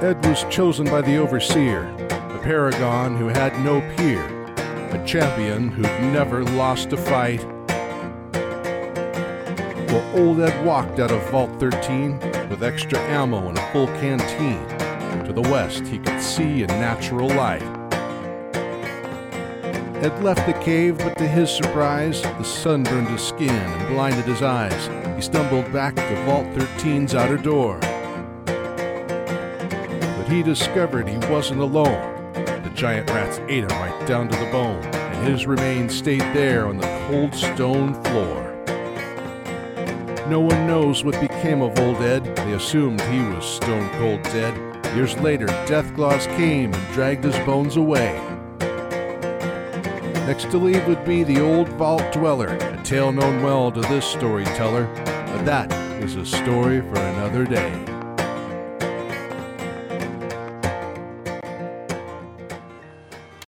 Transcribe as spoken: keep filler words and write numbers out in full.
Ed was chosen by the overseer, a paragon who had no peer, a champion who'd never lost a fight. Well, old Ed walked out of Vault thirteen with extra ammo and a full canteen. To the west, he could see a natural light. Ed left the cave, but to his surprise, the sun burned his skin and blinded his eyes. He stumbled back to Vault thirteen's outer door. But he discovered he wasn't alone. The giant rats ate him right down to the bone, and his remains stayed there on the cold stone floor. No one knows what became of old Ed. They assumed he was stone cold dead. Years later, Deathclaws came and dragged his bones away. Next to leave would be the old vault dweller, a tale known well to this storyteller, but that is a story for another day.